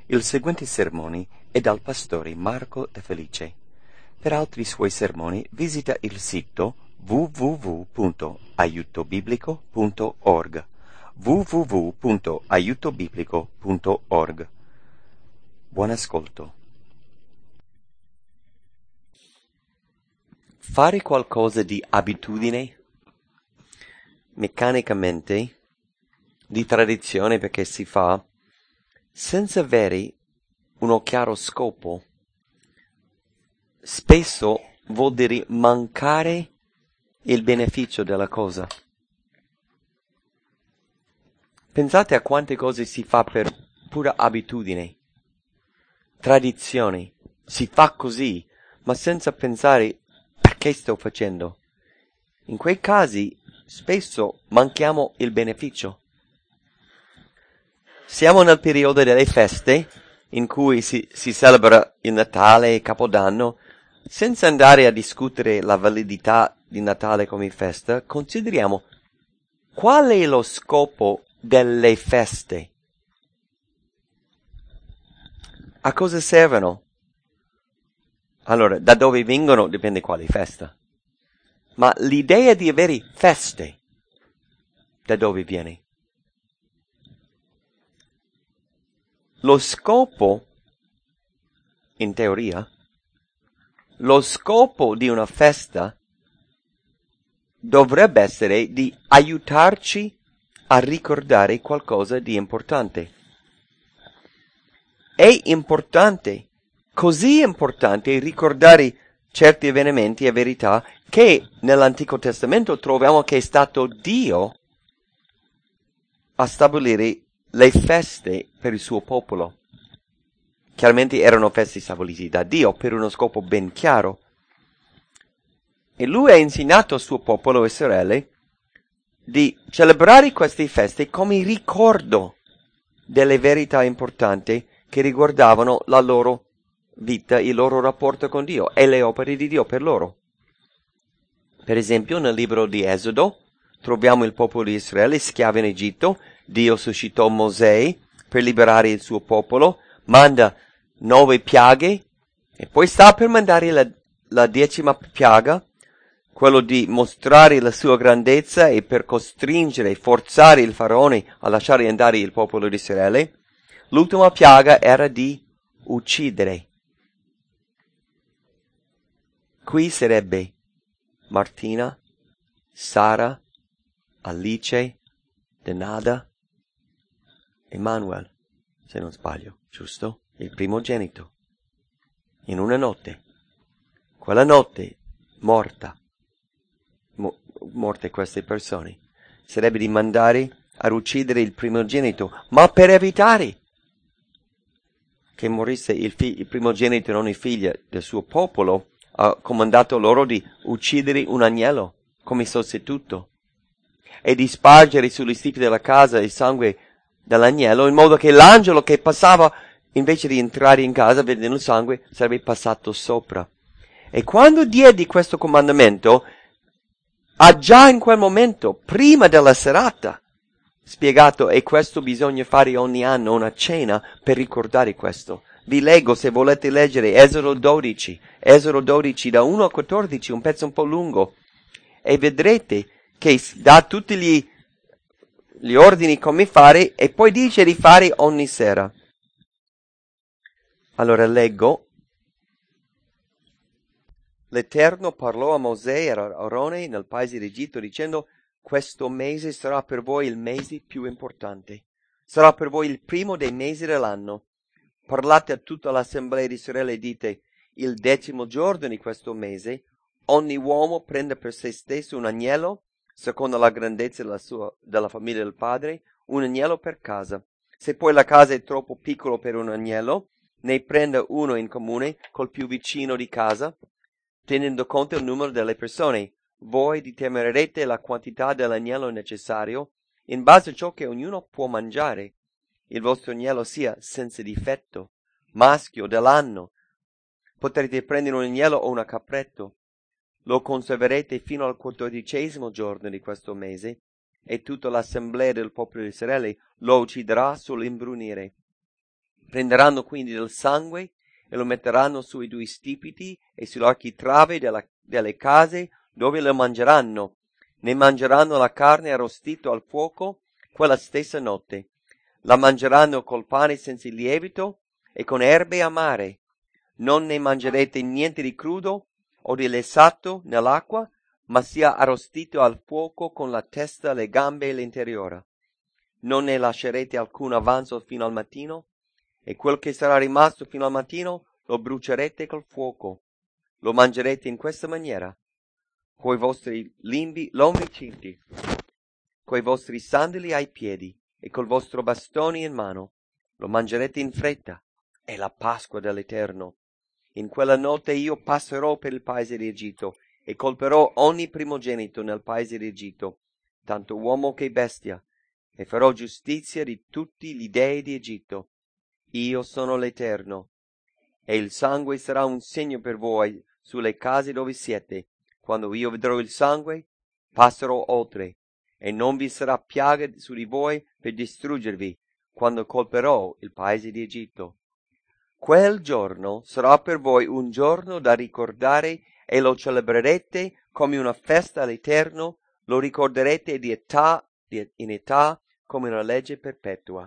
Il seguente sermone è dal pastore Marco De Felice. Per altri suoi sermoni visita il sito www.aiutobiblico.org www.aiutobiblico.org. Buon ascolto. Fare qualcosa di abitudine, meccanicamente, di tradizione perché si fa, senza avere uno chiaro scopo, spesso vuol dire mancare il beneficio della cosa. Pensate a quante cose si fa per pura abitudine, tradizione, si fa così, ma senza pensare perché sto facendo. In quei casi spesso manchiamo il beneficio. Siamo nel periodo delle feste, in cui si celebra il Natale e Capodanno. Senza andare a discutere la validità di Natale come festa, consideriamo qual è lo scopo delle feste. A cosa servono? Allora, da dove vengono dipende quale festa. Ma l'idea di avere feste, da dove viene? Lo scopo, in teoria, lo scopo di una festa dovrebbe essere di aiutarci a ricordare qualcosa di importante. È importante, così importante ricordare certi avvenimenti e verità che nell'Antico Testamento troviamo che è stato Dio a stabilire le feste per il suo popolo. Chiaramente erano feste stabilite da Dio per uno scopo ben chiaro. E lui ha insegnato al suo popolo e sorelle di celebrare queste feste come ricordo delle verità importanti che riguardavano la loro vita, il loro rapporto con Dio e le opere di Dio per loro. Per esempio, nel libro di Esodo troviamo il popolo di Israele schiavo in Egitto. Dio suscitò Mosè per liberare il suo popolo, manda 9 piaghe e poi sta per mandare la 10ª piaga, quello di mostrare la sua grandezza e per costringere, forzare il faraone a lasciare andare il popolo di Israele. L'ultima piaga era di uccidere. Qui sarebbe Martina, Sara, Alice, Denada, Emanuele, se non sbaglio, giusto? Il primogenito. In una notte. Quella notte, morte queste persone. Sarebbe di mandare a uccidere il primogenito, ma per evitare che morisse il primogenito e non il figlio del suo popolo, ha comandato loro di uccidere un agnello come sostituto e di spargere sugli stipi della casa il sangue dell'agnello, in modo che l'angelo che passava, invece di entrare in casa vedendo il sangue, sarebbe passato sopra. E quando diede questo comandamento, ha già in quel momento, prima della serata, spiegato, e questo bisogna fare ogni anno, una cena per ricordare questo. Vi leggo, se volete leggere, Esodo 12 da 1 a 14, un pezzo un po' lungo, e vedrete che dà tutti gli ordini come fare e poi dice di fare ogni sera. Allora leggo. L'Eterno parlò a Mosè e a Aarone nel paese d'Egitto dicendo: questo mese sarà per voi il mese più importante. Sarà per voi il primo dei mesi dell'anno. Parlate a tutta l'assemblea di Israele e dite: il 10° giorno di questo mese, ogni uomo prenda per se stesso un agnello, secondo la grandezza della famiglia del padre, un agnello per casa. Se poi la casa è troppo piccola per un agnello, ne prenda uno in comune col più vicino di casa, tenendo conto del numero delle persone. Voi determinerete la quantità dell'agnello necessario in base a ciò che ognuno può mangiare. Il vostro agnello sia senza difetto, maschio dell'anno. Potrete prendere un agnello o un capretto. Lo conserverete fino al 14° giorno di questo mese, e tutta l'assemblea del popolo di Israele lo ucciderà sull'imbrunire. Prenderanno quindi del sangue e lo metteranno sui due stipiti e sulle architravi delle case dove lo mangeranno. Ne mangeranno la carne arrostita al fuoco quella stessa notte. La mangeranno col pane senza lievito e con erbe amare. Non ne mangerete niente di crudo o di lessato nell'acqua, ma sia arrostito al fuoco con la testa, le gambe e l'interiore. Non ne lascerete alcun avanzo fino al mattino, e quel che sarà rimasto fino al mattino lo brucerete col fuoco. Lo mangerete in questa maniera, coi vostri lombi cinti, coi vostri sandali ai piedi e col vostro bastone in mano. Lo mangerete in fretta. È la Pasqua dell'Eterno. In quella notte io passerò per il paese d'Egitto e colperò ogni primogenito nel paese d'Egitto, tanto uomo che bestia, e farò giustizia di tutti gli dei di Egitto. Io sono l'Eterno. E il sangue sarà un segno per voi sulle case dove siete. Quando io vedrò il sangue, passerò oltre, e non vi sarà piaga su di voi per distruggervi, quando colperò il paese di Egitto. Quel giorno sarà per voi un giorno da ricordare e lo celebrerete come una festa all'Eterno, lo ricorderete di età in età come una legge perpetua.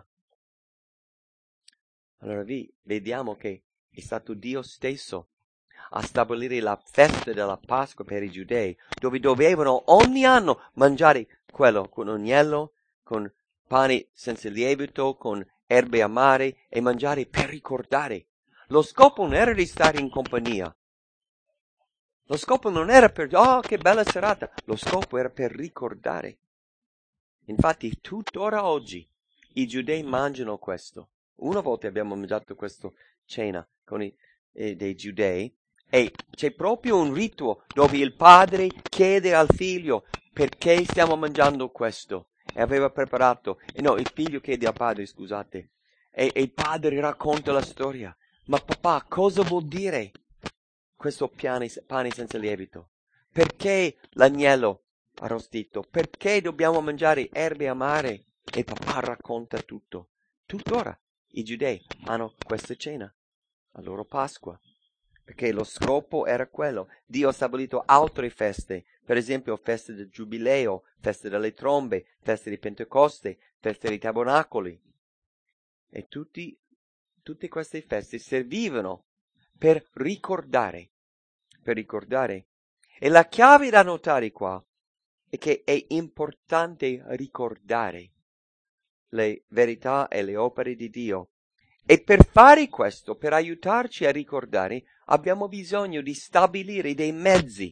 Allora vediamo che è stato Dio stesso a stabilire la festa della Pasqua per i giudei, dove dovevano ogni anno mangiare quello con agnello, con pane senza lievito, con erbe amare e mangiare per ricordare. Lo scopo non era di stare in compagnia. Lo scopo non era per, oh che bella serata, lo scopo era per ricordare. Infatti tuttora oggi i giudei mangiano questo. Una volta abbiamo mangiato questa cena con dei giudei e c'è proprio un rito dove il padre chiede al figlio perché stiamo mangiando questo e aveva preparato, e no, il figlio chiede al padre, scusate, e il padre racconta la storia. Ma papà, cosa vuol dire questo pane senza lievito? Perché l'agnello arrostito? Perché dobbiamo mangiare erbe amare? E papà racconta tutto. Tuttora i giudei hanno questa cena, la loro Pasqua, perché lo scopo era quello. Dio ha stabilito altre feste, per esempio feste del Giubileo, feste delle trombe, feste di Pentecoste, feste dei tabernacoli. E tutte queste feste servivano per ricordare. E la chiave da notare qua è che è importante ricordare le verità e le opere di Dio. E per fare questo, per aiutarci a ricordare, abbiamo bisogno di stabilire dei mezzi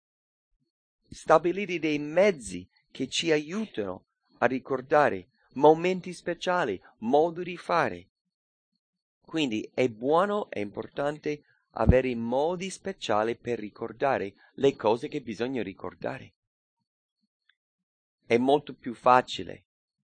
che ci aiutano a ricordare momenti speciali, modo di fare. Quindi è buono e importante avere modi speciali per ricordare le cose che bisogna ricordare. È molto più facile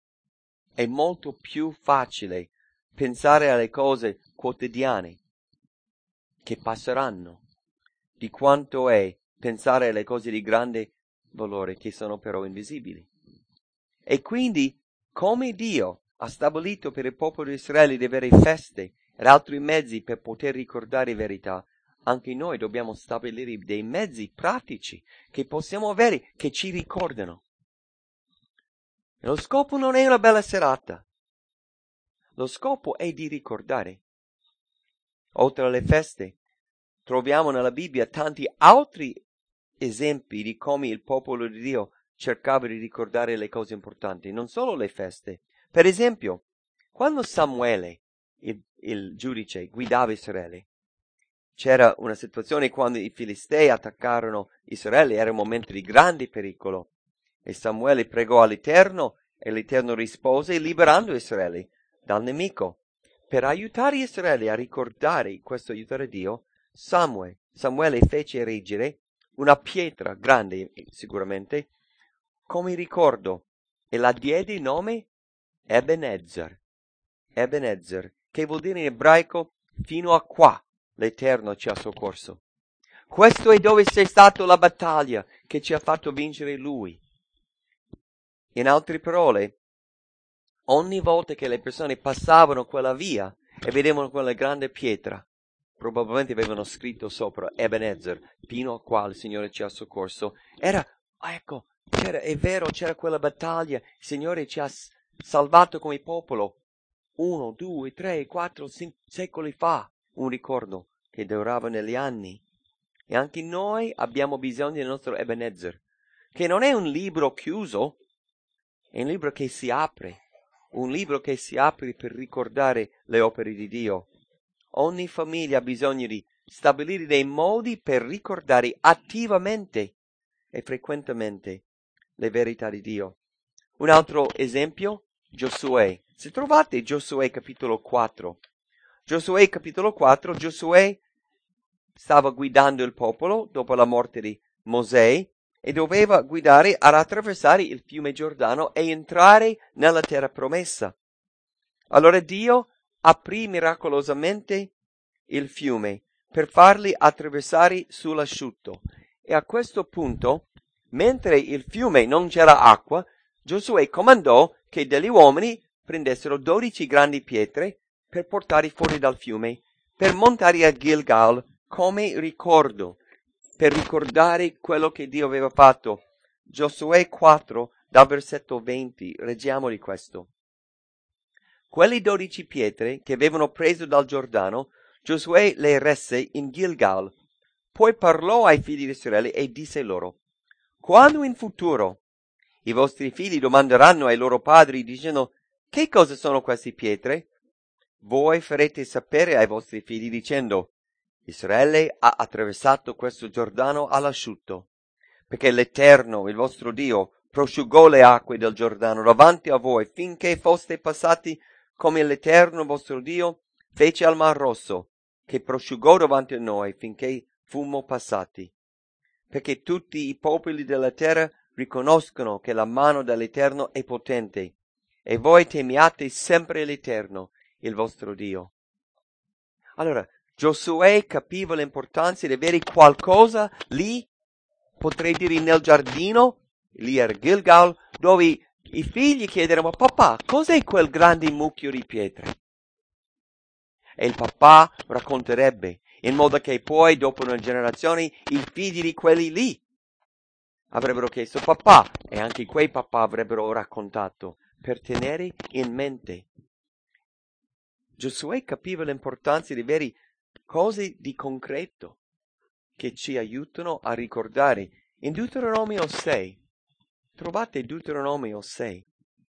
pensare alle cose quotidiane che passeranno di quanto è pensare alle cose di grande valore che sono però invisibili. E quindi, come Dio ha stabilito per il popolo di Israele di avere feste ed altri mezzi per poter ricordare verità, anche noi dobbiamo stabilire dei mezzi pratici che possiamo avere, che ci ricordano. E lo scopo non è una bella serata. Lo scopo è di ricordare. Oltre alle feste, troviamo nella Bibbia tanti altri esempi di come il popolo di Dio cercava di ricordare le cose importanti, non solo le feste. Per esempio, quando Samuele, il giudice, guidava Israele, c'era una situazione quando i Filistei attaccarono Israele, era un momento di grande pericolo. E Samuele pregò all'Eterno e l'Eterno rispose liberando Israele dal nemico. Per aiutare Israele a ricordare questo aiutare Dio, Samuele fece erigere una pietra grande sicuramente come ricordo e la diede il nome Ebenezer, che vuol dire in ebraico fino a qua l'Eterno ci ha soccorso. Questo è dove c'è stata la battaglia che ci ha fatto vincere Lui. In altre parole, ogni volta che le persone passavano quella via e vedevano quella grande pietra. Probabilmente avevano scritto sopra Ebenezer, fino a qua il Signore ci ha soccorso. Ecco, è vero, c'era quella battaglia, il Signore ci ha salvato come popolo 1, 2, 3, 4, 5 secoli fa, un ricordo che durava negli anni. E anche noi abbiamo bisogno del nostro Ebenezer, che non è un libro chiuso, è un libro che si apre, un libro che si apre per ricordare le opere di Dio. Ogni famiglia ha bisogno di stabilire dei modi per ricordare attivamente e frequentemente le verità di Dio. Un altro esempio, Giosuè. Se trovate Giosuè capitolo 4, Giosuè stava guidando il popolo dopo la morte di Mosè e doveva guidare ad attraversare il fiume Giordano e entrare nella terra promessa. Allora Dio aprì miracolosamente il fiume per farli attraversare sull'asciutto. E a questo punto, mentre il fiume non c'era acqua, Giosuè comandò che degli uomini prendessero 12 grandi pietre per portare fuori dal fiume, per montare a Gilgal come ricordo, per ricordare quello che Dio aveva fatto. Giosuè 4, dal versetto 20, leggiamo di questo. Quelle 12 pietre che avevano preso dal Giordano, Giosuè le resse in Gilgal. Poi parlò ai figli di Israele e disse loro: quando in futuro i vostri figli domanderanno ai loro padri dicendo: che cosa sono queste pietre? Voi farete sapere ai vostri figli dicendo: Israele ha attraversato questo Giordano all'asciutto, perché l'Eterno, il vostro Dio, prosciugò le acque del Giordano davanti a voi finché foste passati, come l'Eterno vostro Dio fece al Mar Rosso, che prosciugò davanti a noi finché fummo passati. Perché tutti i popoli della terra riconoscono che la mano dell'Eterno è potente, e voi temiate sempre l'Eterno, il vostro Dio. Allora, Giosuè capiva l'importanza di avere qualcosa lì, potrei dire nel giardino, lì era Gilgal, dove i figli chiedevano: papà, cos'è quel grande mucchio di pietre? E il papà racconterebbe, in modo che poi, dopo una generazione, i figli di quelli lì avrebbero chiesto papà, e anche quei papà avrebbero raccontato, per tenere in mente. Giosuè capiva l'importanza di avere cose di concreto che ci aiutano a ricordare. In Deuteronomio 6, trovate Deuteronomio 6.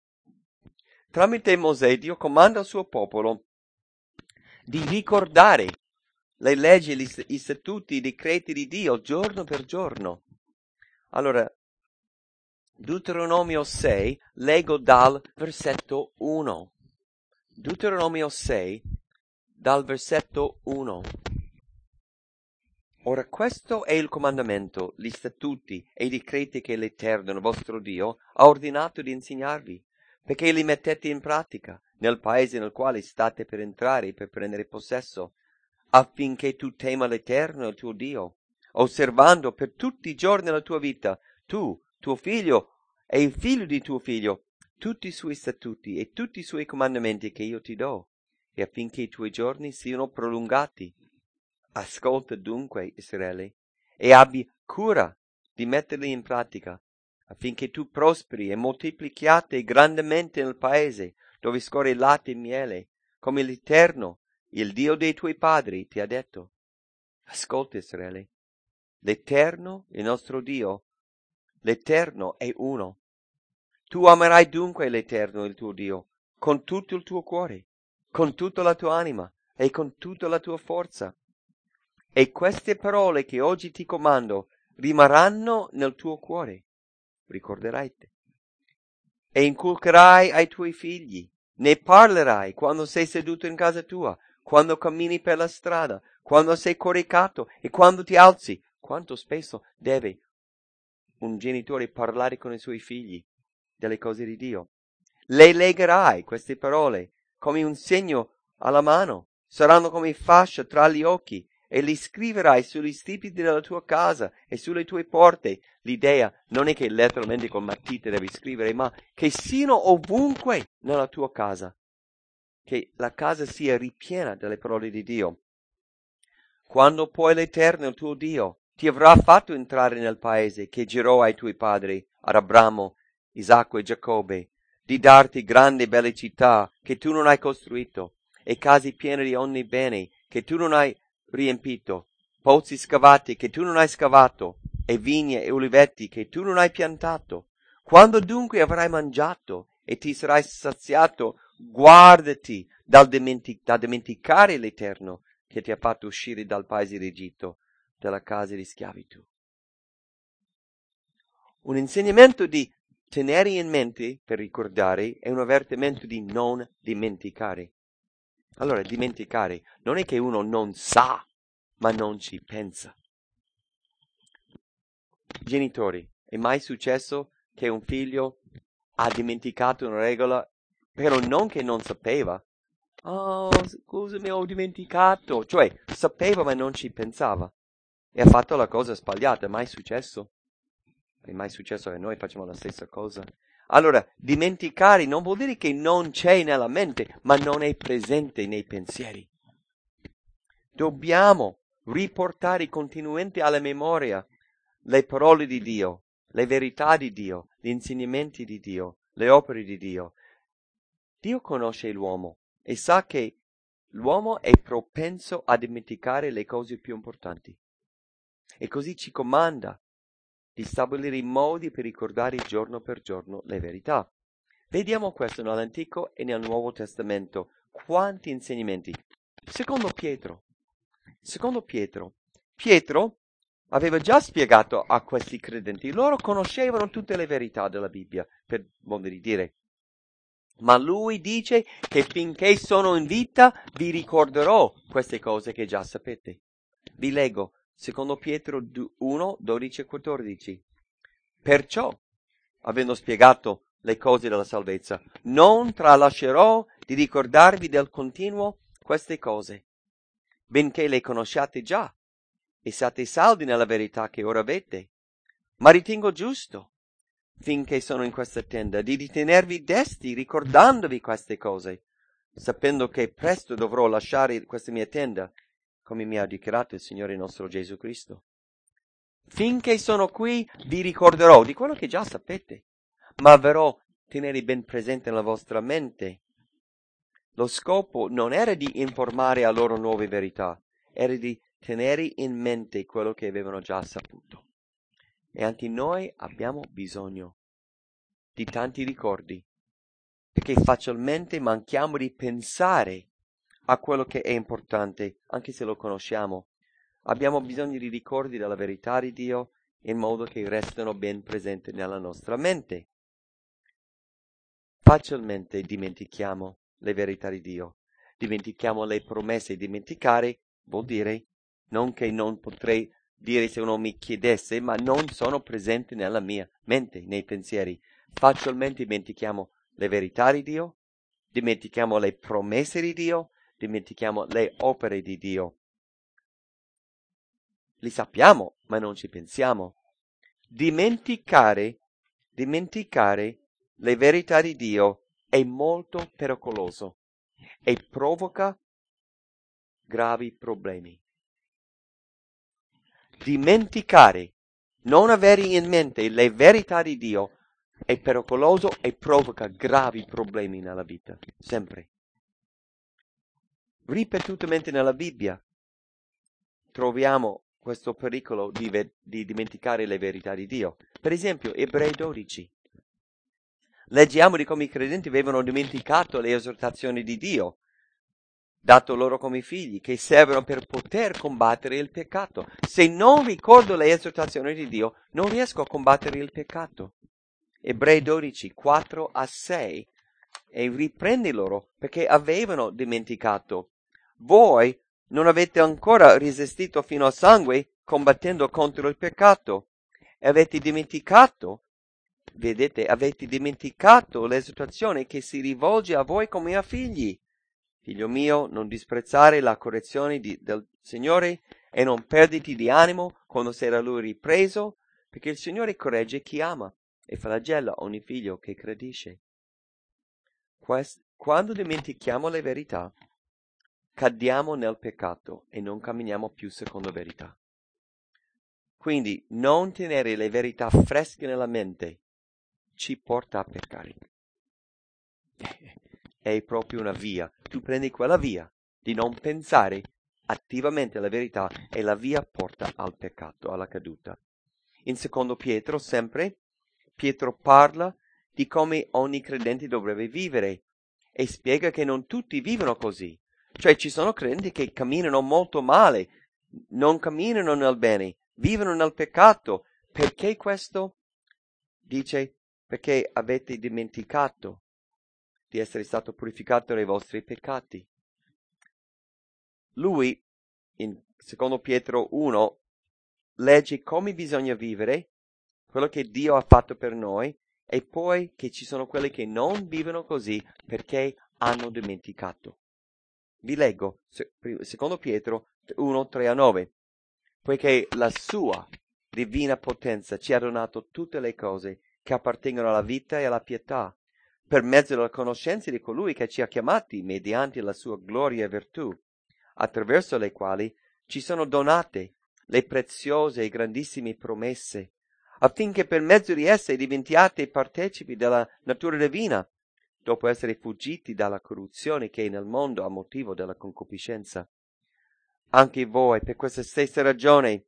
Tramite Mosè Dio comanda al suo popolo di ricordare le leggi, i statuti, i decreti di Dio giorno per giorno. Allora, Deuteronomio 6, leggo dal versetto 1. Deuteronomio 6, dal versetto 1. Ora questo è il comandamento, gli statuti e i decreti che l'Eterno, il vostro Dio, ha ordinato di insegnarvi, perché li mettete in pratica nel paese nel quale state per entrare per prendere possesso, affinché tu tema l'Eterno, il tuo Dio, osservando per tutti i giorni della tua vita, tu, tuo figlio e il figlio di tuo figlio, tutti i suoi statuti e tutti i suoi comandamenti che io ti do, e affinché i tuoi giorni siano prolungati. Ascolta dunque, Israele, e abbi cura di metterli in pratica, affinché tu prosperi e moltiplichiate grandemente nel paese dove scorre latte e miele, come l'Eterno, il Dio dei tuoi padri, ti ha detto. Ascolta, Israele, l'Eterno, il nostro Dio, l'Eterno è uno. Tu amerai dunque l'Eterno, il tuo Dio, con tutto il tuo cuore, con tutta la tua anima e con tutta la tua forza. E queste parole che oggi ti comando rimarranno nel tuo cuore, ricorderai te. E inculcherai ai tuoi figli, ne parlerai quando sei seduto in casa tua, quando cammini per la strada, quando sei coricato e quando ti alzi. Quanto spesso deve un genitore parlare con i suoi figli delle cose di Dio? Le legherai queste parole come un segno alla mano, saranno come fascia tra gli occhi, e li scriverai sugli stipiti della tua casa e sulle tue porte. L'idea non è che letteralmente con matite devi scrivere, ma che siano ovunque nella tua casa che la casa sia ripiena delle parole di Dio. Quando poi l'Eterno, il tuo Dio, ti avrà fatto entrare nel paese che giurò ai tuoi padri, ad Abramo, Isacco e Giacobbe, di darti grandi e belle città che tu non hai costruito, e case piene di ogni bene che tu non hai riempito, pozzi scavati che tu non hai scavato, e vigne e uliveti che tu non hai piantato. Quando dunque avrai mangiato e ti sarai saziato, guardati da dimenticare l'Eterno che ti ha fatto uscire dal paese d'Egitto, dalla casa di schiavitù. Un insegnamento di tenere in mente per ricordare è un avvertimento di non dimenticare. Allora, dimenticare non è che uno non sa, ma non ci pensa. Genitori, è mai successo che un figlio ha dimenticato una regola, però non che non sapeva? Oh, scusami, ho dimenticato. Cioè, sapeva ma non ci pensava. E ha fatto la cosa sbagliata. È mai successo? È mai successo che noi facciamo la stessa cosa? Allora, dimenticare non vuol dire che non c'è nella mente, ma non è presente nei pensieri. Dobbiamo riportare continuamente alla memoria le parole di Dio, le verità di Dio, gli insegnamenti di Dio, le opere di Dio. Dio conosce l'uomo e sa che l'uomo è propenso a dimenticare le cose più importanti. E così ci comanda di stabilire i modi per ricordare giorno per giorno le verità. Vediamo questo nell'Antico e nel Nuovo Testamento. Quanti insegnamenti. Secondo Pietro, Pietro aveva già spiegato a questi credenti, loro conoscevano tutte le verità della Bibbia, per modo di dire. Ma lui dice che finché sono in vita vi ricorderò queste cose che già sapete. Vi leggo, secondo Pietro 1, 12 e 14. Perciò, avendo spiegato le cose della salvezza, non tralascerò di ricordarvi del continuo queste cose, benché le conosciate già e siate saldi nella verità che ora avete. Ma ritengo giusto, finché sono in questa tenda, di ritenervi desti ricordandovi queste cose, sapendo che presto dovrò lasciare questa mia tenda, come mi ha dichiarato il Signore nostro Gesù Cristo. Finché sono qui vi ricorderò di quello che già sapete, ma verrò tenere ben presente nella vostra mente. Lo scopo non era di informare a loro nuove verità, era di tenere in mente quello che avevano già saputo. E anche noi abbiamo bisogno di tanti ricordi, perché facilmente manchiamo di pensare a quello che è importante, anche se lo conosciamo. Abbiamo bisogno di ricordi della verità di Dio in modo che restino ben presenti nella nostra mente. Facilmente dimentichiamo le verità di Dio, dimentichiamo le promesse. Dimenticare vuol dire non che non potrei dire se uno mi chiedesse, ma non sono presenti nella mia mente, nei pensieri. Facilmente dimentichiamo le verità di Dio, dimentichiamo le promesse di Dio, dimentichiamo le opere di Dio. Li sappiamo, ma non ci pensiamo. Dimenticare le verità di Dio è molto pericoloso e provoca gravi problemi. Dimenticare, non avere in mente le verità di Dio è pericoloso e provoca gravi problemi nella vita, sempre. Ripetutamente nella Bibbia troviamo questo pericolo di dimenticare le verità di Dio. Per esempio, Ebrei 12. Leggiamo di come i credenti avevano dimenticato le esortazioni di Dio, dato loro come figli, che servono per poter combattere il peccato. Se non ricordo le esortazioni di Dio, non riesco a combattere il peccato. Ebrei 12, 4 a 6. E riprendi loro perché avevano dimenticato. Voi non avete ancora resistito fino al sangue combattendo contro il peccato. E avete dimenticato, vedete, avete dimenticato l'esortazione che si rivolge a voi come a figli. Figlio mio, non disprezzare la correzione del Signore e non perditi di animo quando sarà Lui ripreso, perché il Signore corregge chi ama e flagella ogni figlio che gradisce. quando dimentichiamo le verità, cadiamo nel peccato e non camminiamo più secondo verità. Quindi non tenere le verità fresche nella mente ci porta a peccare. È proprio una via. Tu prendi quella via di non pensare attivamente alla verità e la via porta al peccato, alla caduta. In secondo Pietro, sempre, Pietro parla di come ogni credente dovrebbe vivere e spiega che non tutti vivono così. Cioè ci sono credenti che camminano molto male, non camminano nel bene, vivono nel peccato. Perché questo? Dice, perché avete dimenticato di essere stato purificato dai vostri peccati. Lui, in secondo Pietro 1, legge come bisogna vivere, quello che Dio ha fatto per noi, e poi che ci sono quelli che non vivono così perché hanno dimenticato. Vi leggo, secondo Pietro 1, 3-9. Poiché la sua divina potenza ci ha donato tutte le cose che appartengono alla vita e alla pietà, per mezzo della conoscenza di colui che ci ha chiamati mediante la sua gloria e virtù, attraverso le quali ci sono donate le preziose e grandissime promesse, affinché per mezzo di esse diventiate partecipi della natura divina, dopo essere fuggiti dalla corruzione che è nel mondo a motivo della concupiscenza. Anche voi, per questa stessa ragione,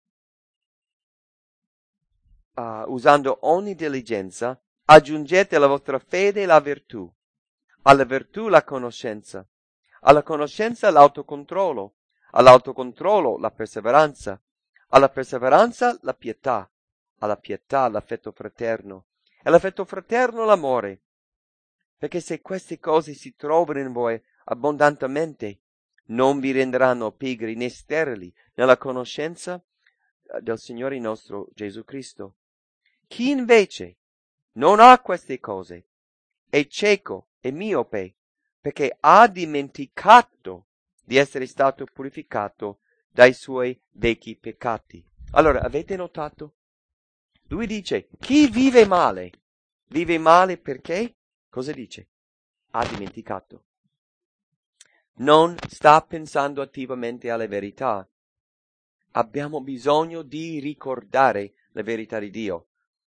usando ogni diligenza, aggiungete alla vostra fede la virtù, alla virtù la conoscenza, alla conoscenza l'autocontrollo, all'autocontrollo la perseveranza, alla perseveranza la pietà, alla pietà l'affetto fraterno, e all'affetto fraterno l'amore. Perché se queste cose si trovano in voi abbondantemente, non vi renderanno pigri né sterili nella conoscenza del Signore nostro Gesù Cristo. Chi invece non ha queste cose è cieco e miope, perché ha dimenticato di essere stato purificato dai suoi vecchi peccati. Allora, avete notato? Lui dice, chi vive male perché? Cosa dice? Ha dimenticato. Non sta pensando attivamente alle verità. Abbiamo bisogno di ricordare la verità di Dio.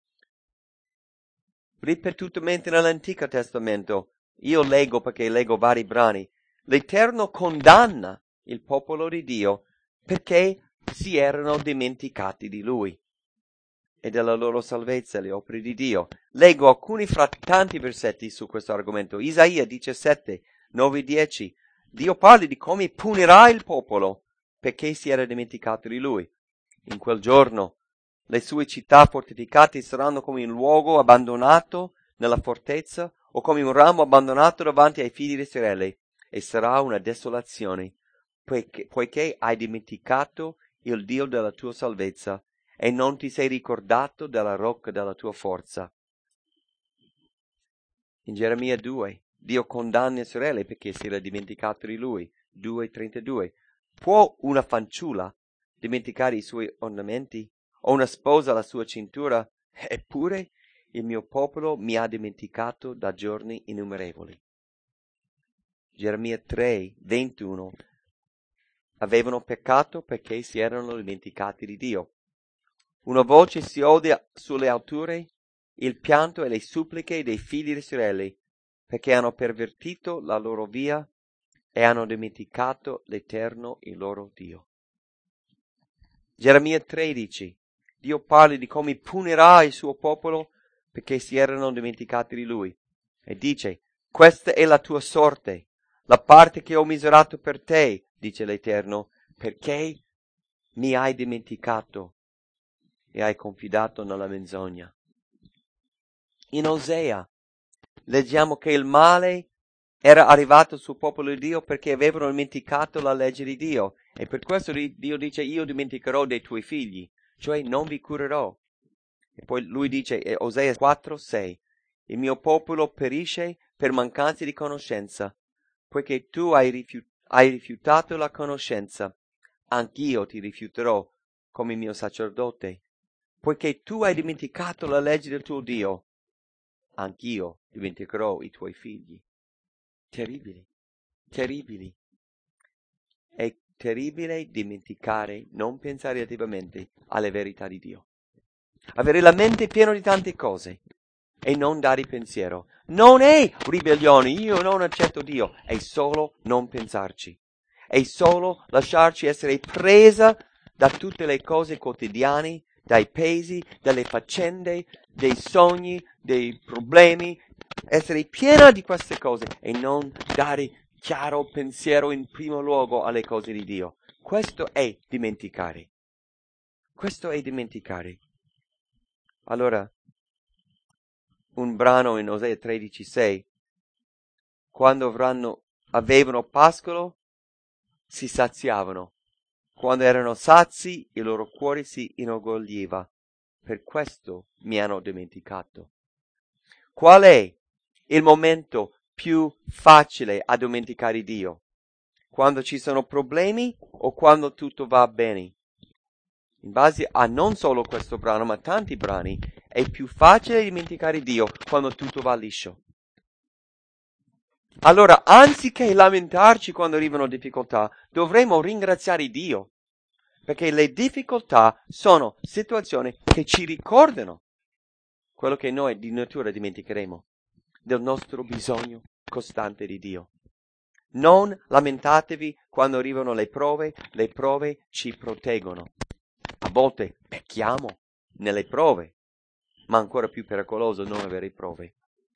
Ripetutamente nell'Antico Testamento, io leggo perché leggo vari brani, l'Eterno condanna il popolo di Dio perché si erano dimenticati di Lui e della loro salvezza e le opere di Dio. Leggo alcuni fra tanti versetti su questo argomento. Isaia 17, 9-10. Dio parla di come punirà il popolo perché si era dimenticato di Lui. In quel giorno le sue città fortificate saranno come un luogo abbandonato nella fortezza o come un ramo abbandonato davanti ai figli di Israele, e sarà una desolazione, poiché hai dimenticato il Dio della tua salvezza e non ti sei ricordato della rocca della tua forza. In Geremia 2, Dio condanna Israele perché si era dimenticato di Lui. 2:32. Può una fanciulla dimenticare i suoi ornamenti? O una sposa la sua cintura? Eppure il mio popolo mi ha dimenticato da giorni innumerevoli. Geremia 3:21. Avevano peccato perché si erano dimenticati di Dio. Una voce si odia sulle alture, il pianto e le suppliche dei figli di Israele, perché hanno pervertito la loro via e hanno dimenticato l'Eterno il loro Dio. Geremia 13. Dio parla di come punirà il suo popolo perché si erano dimenticati di Lui. E dice, questa è la tua sorte, la parte che ho misurato per te, dice l'Eterno, perché mi hai dimenticato e hai confidato nella menzogna. In Osea leggiamo che il male era arrivato sul popolo di Dio perché avevano dimenticato la legge di Dio, e per questo Dio dice io dimenticherò dei tuoi figli, cioè non vi curerò. E poi lui dice, Osea 4:6, il mio popolo perisce per mancanza di conoscenza, poiché tu hai rifiutato la conoscenza, anch'io ti rifiuterò come mio sacerdote. Poiché tu hai dimenticato la legge del tuo Dio, anch'io dimenticherò i tuoi figli. terribili, terribili. È terribile dimenticare, non pensare attivamente alle verità di Dio. Avere la mente piena di tante cose e non dare pensiero. Non è ribellione, io non accetto Dio, è solo non pensarci. È solo lasciarci essere presa da tutte le cose quotidiane, dai pesi, dalle faccende, dei sogni, dei problemi, essere piena di queste cose e non dare chiaro pensiero in primo luogo alle cose di Dio. Questo è dimenticare. Questo è dimenticare. Allora, un brano in Osea 13:6, quando avevano pascolo, si saziavano. Quando erano sazi, il loro cuore si inorgogliva. Per questo mi hanno dimenticato. Qual è il momento più facile a dimenticare Dio? Quando ci sono problemi o quando tutto va bene? In base a non solo questo brano, ma tanti brani, è più facile dimenticare Dio quando tutto va liscio. Allora, anziché lamentarci quando arrivano difficoltà, dovremmo ringraziare Dio, perché le difficoltà sono situazioni che ci ricordano quello che noi di natura dimenticheremo, del nostro bisogno costante di Dio. Non lamentatevi quando arrivano le prove ci proteggono. A volte pecchiamo nelle prove, ma ancora più pericoloso non avere prove.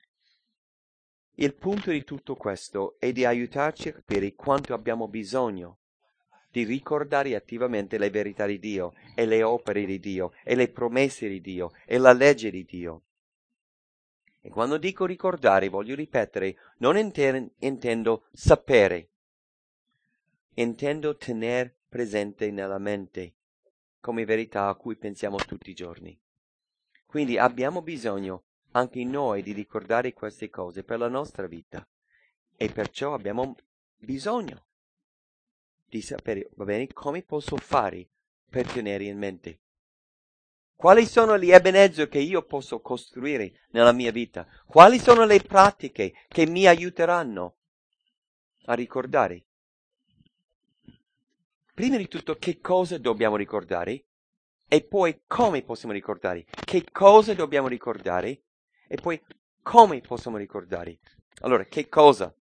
Il punto di tutto questo è di aiutarci a capire quanto abbiamo bisogno di ricordare attivamente le verità di Dio e le opere di Dio e le promesse di Dio e la legge di Dio. E quando dico ricordare, voglio ripetere, non intendo sapere, intendo tenere presente nella mente come verità a cui pensiamo tutti i giorni. Quindi abbiamo bisogno anche noi di ricordare queste cose per la nostra vita e perciò abbiamo bisogno di sapere, va bene, come posso fare per tenere in mente. Quali sono gli Ebenezer che io posso costruire nella mia vita? Quali sono le pratiche che mi aiuteranno a ricordare? Prima di tutto, che cosa dobbiamo ricordare? E poi come possiamo ricordare? Che cosa dobbiamo ricordare? E poi come possiamo ricordare? Allora, che cosa?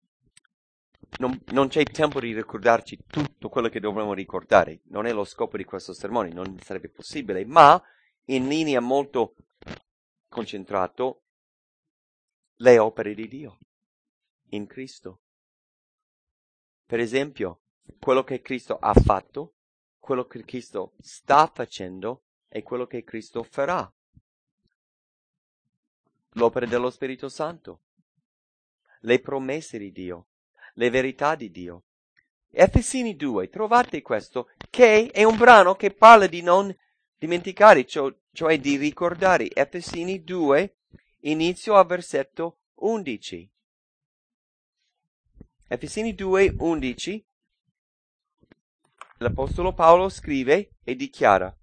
Non c'è tempo di ricordarci tutto quello che dovremmo ricordare. Non è lo scopo di questo sermone, non sarebbe possibile, ma in linea molto concentrato le opere di Dio in Cristo. Per esempio, quello che Cristo ha fatto, quello che Cristo sta facendo e quello che Cristo farà. L'opera dello Spirito Santo, le promesse di Dio, le verità di Dio. Efesini 2, trovate questo, che è un brano che parla di non dimenticare, cioè di ricordare. Efesini 2, inizio al versetto 11. Efesini 2, 11, l'Apostolo Paolo scrive e dichiara: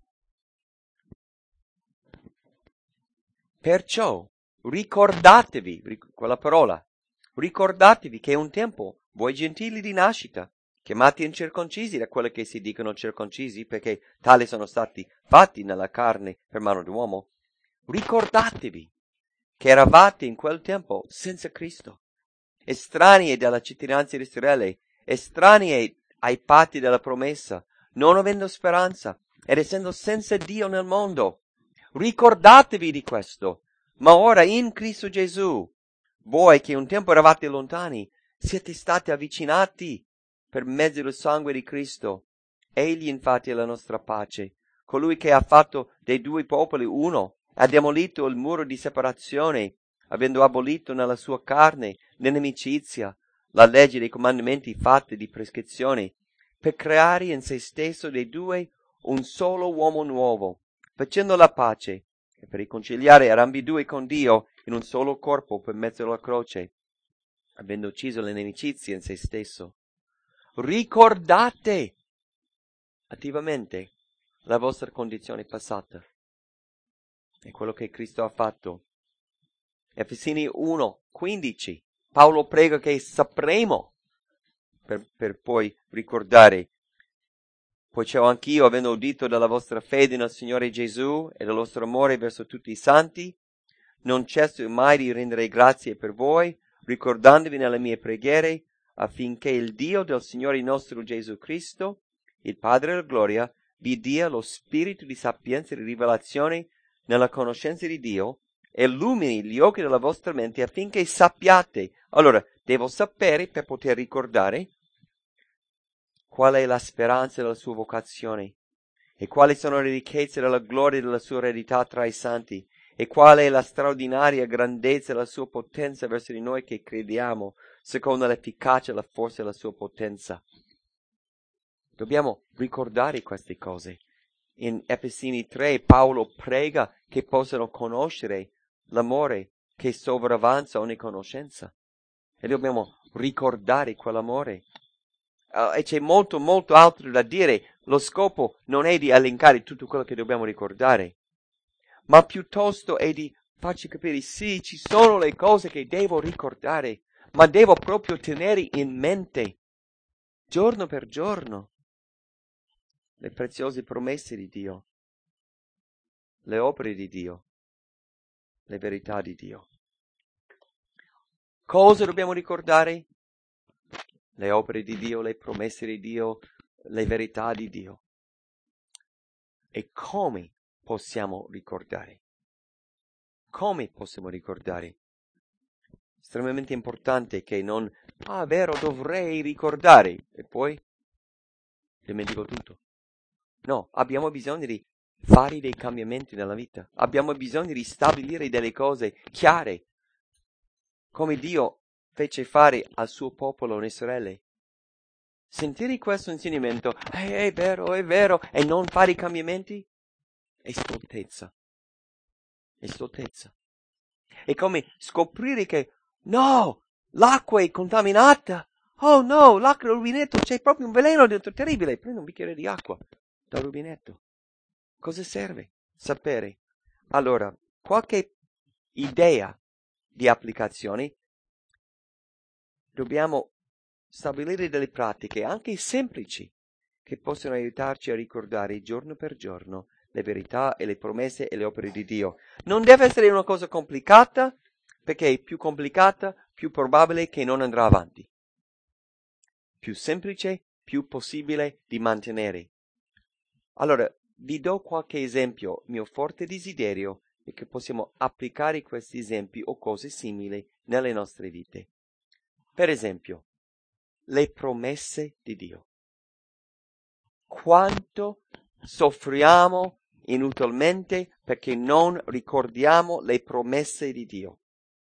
perciò ricordatevi, quella parola, ricordatevi che un tempo voi gentili di nascita, chiamati incirconcisi da quelli che si dicono circoncisi, perché tali sono stati fatti nella carne per mano d'uomo, ricordatevi che eravate in quel tempo senza Cristo, estranei dalla cittadinanza di Israele, estranei ai patti della promessa, non avendo speranza ed essendo senza Dio nel mondo. Ricordatevi di questo, ma ora in Cristo Gesù, voi che un tempo eravate lontani, siete stati avvicinati per mezzo del sangue di Cristo. Egli infatti è la nostra pace, colui che ha fatto dei due popoli uno, ha demolito il muro di separazione, avendo abolito nella sua carne l'inimicizia, la legge dei comandamenti fatti di prescrizione, per creare in se stesso dei due un solo uomo nuovo, facendo la pace, e per riconciliare ambidue con Dio in un solo corpo per mezzo della croce, avendo ucciso l'inimicizia in se stesso. Ricordate attivamente la vostra condizione passata e quello che Cristo ha fatto. Efesini 1:15. Paolo prega che sapremo per poi ricordare. Poi c'ho anch'io, avendo udito della vostra fede nel Signore Gesù e del vostro amore verso tutti i santi, non cesso mai di rendere grazie per voi, ricordandovi nelle mie preghiere, affinché il Dio del Signore nostro Gesù Cristo, il Padre della gloria, vi dia lo spirito di sapienza e di rivelazione nella conoscenza di Dio, e illumini gli occhi della vostra mente affinché sappiate. Allora, devo sapere per poter ricordare qual è la speranza della sua vocazione, e quali sono le ricchezze della gloria della sua eredità tra i santi, e qual è la straordinaria grandezza della sua potenza verso di noi che crediamo, secondo l'efficacia e la forza della sua potenza. Dobbiamo ricordare queste cose. In Efesini 3 Paolo prega che possano conoscere l'amore che sopravanza ogni conoscenza. E dobbiamo ricordare quell'amore. E c'è molto altro da dire. Lo scopo non è di elencare tutto quello che dobbiamo ricordare, ma piuttosto è di farci capire, sì, ci sono le cose che devo ricordare, ma devo proprio tenere in mente, giorno per giorno, le preziose promesse di Dio, le opere di Dio, le verità di Dio. Cosa dobbiamo ricordare? Le opere di Dio, le promesse di Dio, le verità di Dio. E come possiamo ricordare? Come possiamo ricordare? Estremamente importante che non, vero, dovrei ricordare, e poi dimentico tutto. No, abbiamo bisogno di fare dei cambiamenti nella vita. Abbiamo bisogno di stabilire delle cose chiare, come Dio fece fare al suo popolo in Israele. Sentire questo insegnamento, è vero, e non fare i cambiamenti, è stoltezza. È stoltezza. È come scoprire che, no, l'acqua è contaminata. Oh no, l'acqua del rubinetto, c'è proprio un veleno dentro terribile. Prendo un bicchiere di acqua dal rubinetto. Cosa serve sapere? Allora, qualche idea di applicazione, dobbiamo stabilire delle pratiche anche semplici che possono aiutarci a ricordare giorno per giorno le verità e le promesse e le opere di Dio. Non deve essere una cosa complicata, perché più complicata, più probabile che non andrà avanti. Più semplice, più possibile di mantenere. Allora, vi do qualche esempio. Mio forte desiderio è che possiamo applicare questi esempi o cose simili nelle nostre vite. Per esempio, le promesse di Dio. Quanto soffriamo inutilmente perché non ricordiamo le promesse di Dio.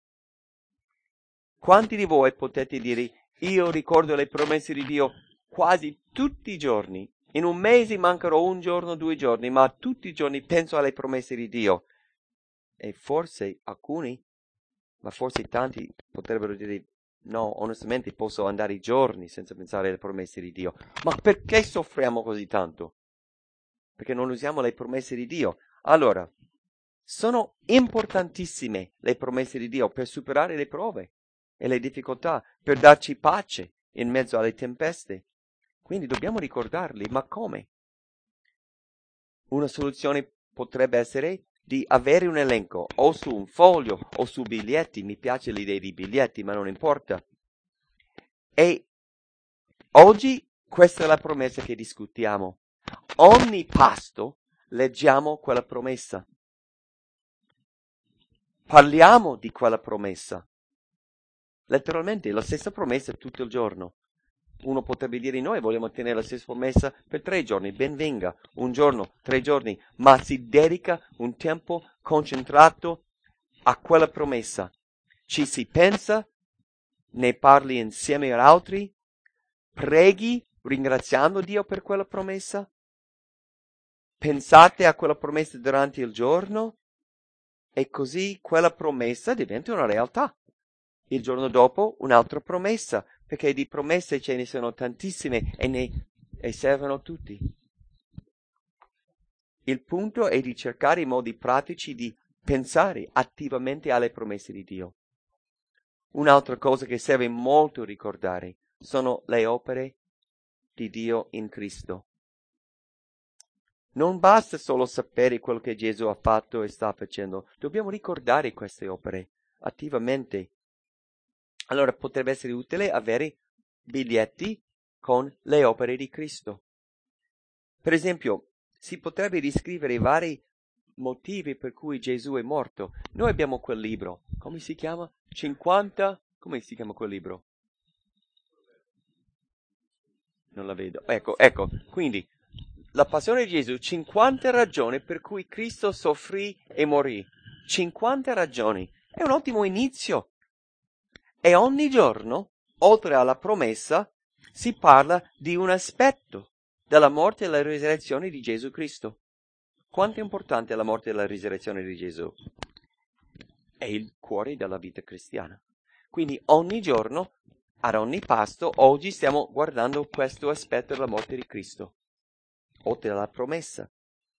Quanti di voi potete dire, io ricordo le promesse di Dio quasi tutti i giorni? In un mese mancano un giorno, 2 giorni, ma tutti i giorni penso alle promesse di Dio. E forse alcuni, ma forse tanti potrebbero dire, no, onestamente posso andare giorni senza pensare alle promesse di Dio. Ma perché soffriamo così tanto? Perché non usiamo le promesse di Dio. Allora, sono importantissime le promesse di Dio per superare le prove e le difficoltà, per darci pace in mezzo alle tempeste. Quindi dobbiamo ricordarli, ma come? Una soluzione potrebbe essere di avere un elenco o su un foglio o su biglietti. Mi piace l'idea di biglietti, ma non importa. E oggi questa è la promessa che discutiamo. Ogni pasto leggiamo quella promessa. Parliamo di quella promessa. Letteralmente la stessa promessa tutto il giorno. Uno potrebbe dire, noi vogliamo tenere la stessa promessa per 3 giorni, ben venga, un giorno, 3 giorni, ma si dedica un tempo concentrato a quella promessa. Ci si pensa, ne parli insieme ad altri, preghi ringraziando Dio per quella promessa, pensate a quella promessa durante il giorno e così quella promessa diventa una realtà. Il giorno dopo un'altra promessa, perché di promesse ce ne sono tantissime e servono tutti. Il punto è di cercare i modi pratici di pensare attivamente alle promesse di Dio. Un'altra cosa che serve molto ricordare sono le opere di Dio in Cristo. Non basta solo sapere quello che Gesù ha fatto e sta facendo, dobbiamo ricordare queste opere attivamente. Allora potrebbe essere utile avere biglietti con le opere di Cristo. Per esempio, si potrebbe riscrivere vari motivi per cui Gesù è morto. Noi abbiamo quel libro, come si chiama? 50? Come si chiama quel libro? Non la vedo. Ecco, quindi la passione di Gesù, 50 ragioni per cui Cristo soffrì e morì. 50 ragioni. È un ottimo inizio. E ogni giorno, oltre alla promessa, si parla di un aspetto della morte e della risurrezione di Gesù Cristo. Quanto è importante la morte e la risurrezione di Gesù? È il cuore della vita cristiana. Quindi ogni giorno, ad ogni pasto, oggi stiamo guardando questo aspetto della morte di Cristo, oltre alla promessa.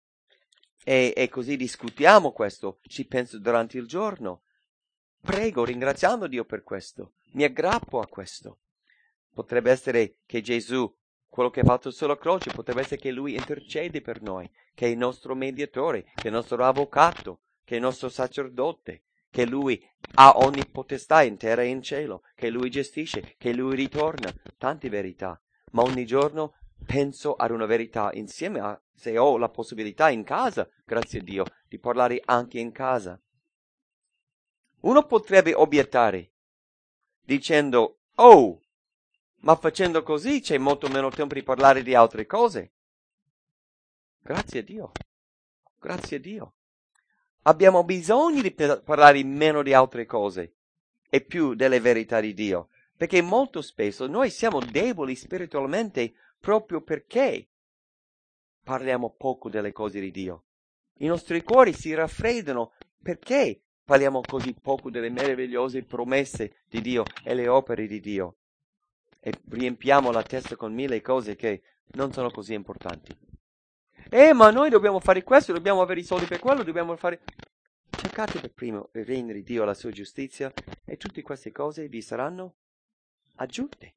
E così discutiamo questo, ci penso durante il giorno. Prego, ringraziando Dio per questo. Mi aggrappo a questo. Potrebbe essere che Gesù, quello che ha fatto sulla croce, potrebbe essere che Lui intercede per noi, che è il nostro mediatore, che è il nostro avvocato, che è il nostro sacerdote, che Lui ha ogni potestà in terra e in cielo, che Lui gestisce, che Lui ritorna. Tante verità. Ma ogni giorno penso ad una verità insieme a, se ho la possibilità in casa, grazie a Dio, di parlare anche in casa. Uno potrebbe obiettare dicendo, oh, ma facendo così c'è molto meno tempo di parlare di altre cose. Grazie a Dio. Grazie a Dio. Abbiamo bisogno di parlare meno di altre cose e più delle verità di Dio, perché molto spesso noi siamo deboli spiritualmente proprio perché parliamo poco delle cose di Dio. I nostri cuori si raffreddano perché parliamo così poco delle meravigliose promesse di Dio e le opere di Dio. E riempiamo la testa con mille cose che non sono così importanti. Ma noi dobbiamo fare questo, dobbiamo avere i soldi per quello, dobbiamo fare... Cercate per primo il regno di Dio e la sua giustizia e tutte queste cose vi saranno aggiunte.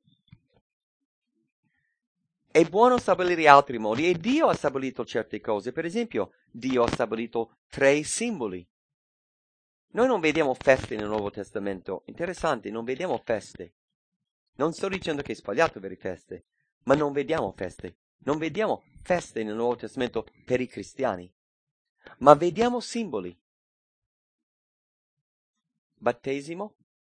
È buono stabilire altri modi e Dio ha stabilito certe cose. Per esempio, Dio ha stabilito 3 simboli. Noi non vediamo feste nel Nuovo Testamento. Interessante, non vediamo feste. Non sto dicendo che è sbagliato avere feste, ma non vediamo feste. Non vediamo feste nel Nuovo Testamento per i cristiani, ma vediamo simboli. Battesimo,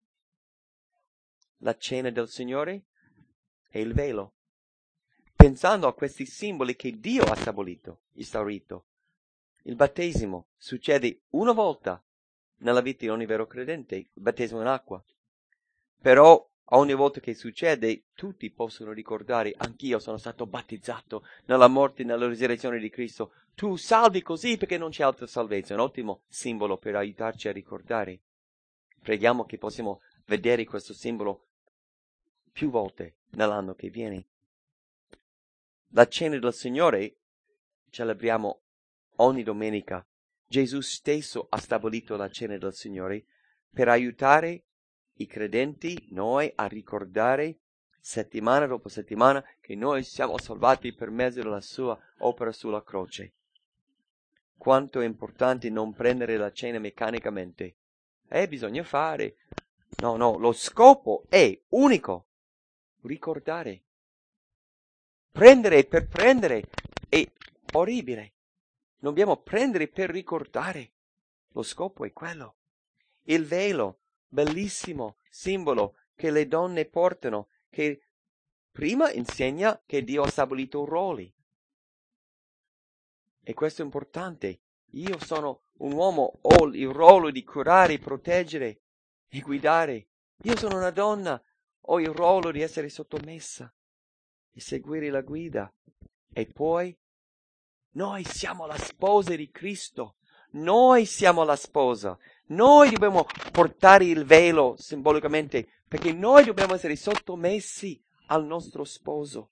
la cena del Signore e il velo. Pensando a questi simboli che Dio ha stabilito, istaurito. Il battesimo succede una volta nella vita di ogni vero credente, il battesimo in acqua. Però ogni volta che succede, tutti possono ricordare, anch'io sono stato battezzato nella morte e nella risurrezione di Cristo. Tu salvi così perché non c'è altra salvezza. È un ottimo simbolo per aiutarci a ricordare. Preghiamo che possiamo vedere questo simbolo più volte nell'anno che viene. La cena del Signore celebriamo ogni domenica. Gesù stesso ha stabilito la cena del Signore per aiutare i credenti, noi, a ricordare settimana dopo settimana che noi siamo salvati per mezzo della sua opera sulla croce. Quanto è importante non prendere la cena meccanicamente. Bisogna fare. No, lo scopo è unico. Ricordare. Prendere per prendere è orribile. Dobbiamo prendere per ricordare. Lo scopo è quello. Il velo, bellissimo simbolo che le donne portano, che prima insegna che Dio ha stabilito ruoli. E questo è importante. Io sono un uomo, ho il ruolo di curare, proteggere e guidare. Io sono una donna, ho il ruolo di essere sottomessa e seguire la guida. E poi noi siamo la sposa di Cristo. Noi siamo la sposa. Noi dobbiamo portare il velo simbolicamente perché noi dobbiamo essere sottomessi al nostro sposo.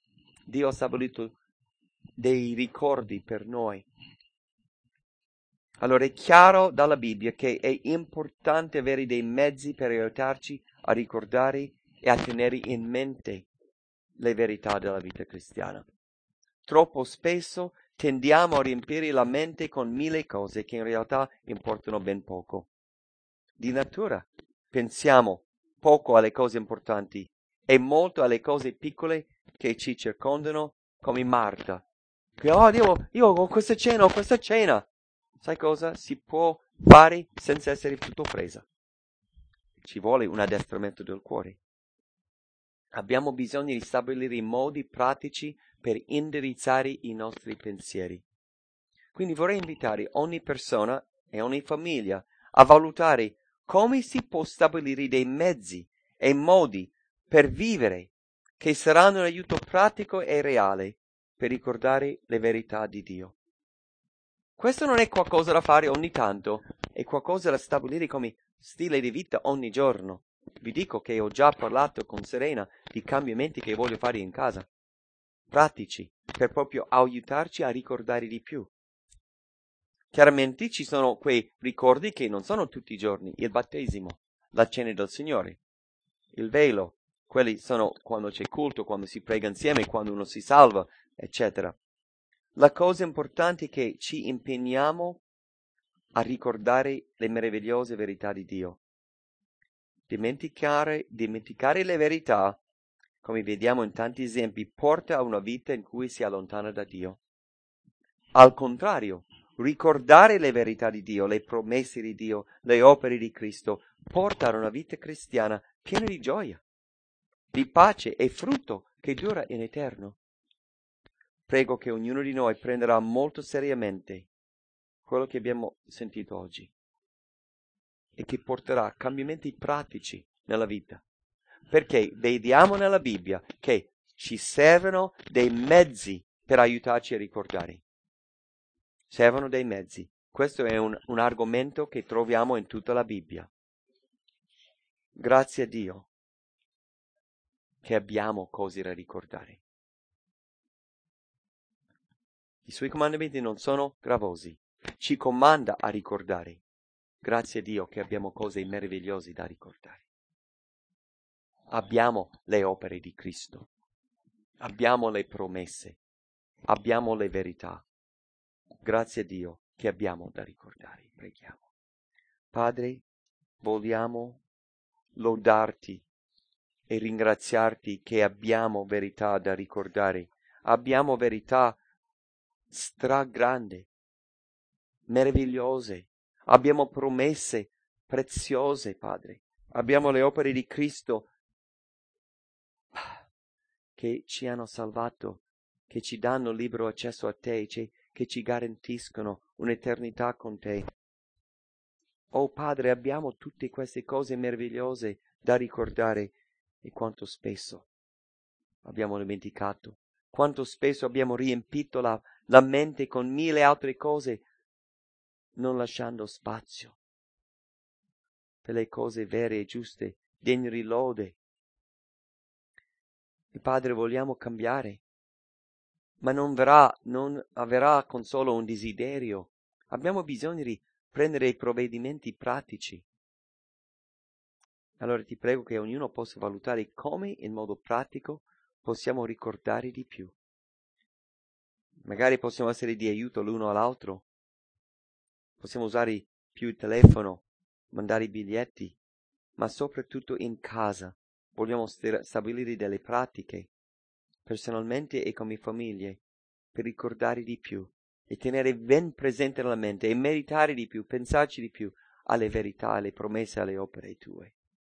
Dio ha stabilito dei ricordi per noi. Allora è chiaro dalla Bibbia che è importante avere dei mezzi per aiutarci a ricordare e a tenere in mente le verità della vita cristiana. Troppo spesso tendiamo a riempire la mente con mille cose che in realtà importano ben poco. Di natura pensiamo poco alle cose importanti e molto alle cose piccole che ci circondano, come Marta. Che, oh Dio, io ho questa cena. Sai cosa? Si può fare senza essere tutto presa. Ci vuole un addestramento del cuore. Abbiamo bisogno di stabilire modi pratici per indirizzare i nostri pensieri. Quindi vorrei invitare ogni persona e ogni famiglia a valutare come si può stabilire dei mezzi e modi per vivere che saranno un aiuto pratico e reale per ricordare le verità di Dio. Questo non è qualcosa da fare ogni tanto, è qualcosa da stabilire come stile di vita ogni giorno. Vi dico che ho già parlato con Serena di cambiamenti che voglio fare in casa, pratici, per proprio aiutarci a ricordare di più. Chiaramente ci sono quei ricordi che non sono tutti i giorni, il battesimo, la cena del Signore, il velo, quelli sono quando c'è culto, quando si prega insieme, quando uno si salva, eccetera. La cosa importante è che ci impegniamo a ricordare le meravigliose verità di Dio. Dimenticare le verità, come vediamo in tanti esempi, porta a una vita in cui si allontana da Dio. Al contrario, ricordare le verità di Dio, le promesse di Dio, le opere di Cristo, porta a una vita cristiana piena di gioia, di pace e frutto che dura in eterno. Prego che ognuno di noi prenderà molto seriamente quello che abbiamo sentito oggi e che porterà a cambiamenti pratici nella vita. Perché vediamo nella Bibbia che ci servono dei mezzi per aiutarci a ricordare. Servono dei mezzi. Questo è un argomento che troviamo in tutta la Bibbia. Grazie a Dio che abbiamo cose da ricordare. I suoi comandamenti non sono gravosi. Ci comanda a ricordare. Grazie a Dio che abbiamo cose meravigliose da ricordare. Abbiamo le opere di Cristo. Abbiamo le promesse. Abbiamo le verità. Grazie a Dio che abbiamo da ricordare. Preghiamo. Padre, vogliamo lodarti e ringraziarti che abbiamo verità da ricordare. Abbiamo verità stragrande, meravigliose. Abbiamo promesse preziose, Padre. Abbiamo le opere di Cristo che ci hanno salvato, che ci danno libero accesso a te, che ci garantiscono un'eternità con te. Oh Padre, abbiamo tutte queste cose meravigliose da ricordare e quanto spesso abbiamo dimenticato, quanto spesso abbiamo riempito la mente con mille altre cose, non lasciando spazio per le cose vere e giuste, degne di lode. E Padre, vogliamo cambiare, ma non avverrà con solo un desiderio. Abbiamo bisogno di prendere i provvedimenti pratici. Allora ti prego che ognuno possa valutare come in modo pratico possiamo ricordare di più. Magari possiamo essere di aiuto l'uno all'altro. Possiamo usare più il telefono, mandare i biglietti, ma soprattutto in casa vogliamo stabilire delle pratiche, personalmente e come famiglie, per ricordare di più e tenere ben presente nella mente e meditare di più, pensarci di più alle verità, alle promesse, alle opere tue.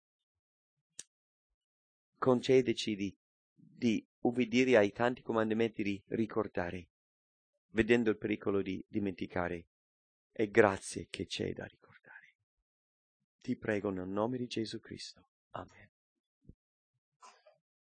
Concedeci di ubbidire ai tanti comandamenti di ricordare, vedendo il pericolo di dimenticare, e grazie che c'è da ricordare. Ti prego nel nome di Gesù Cristo. Amen.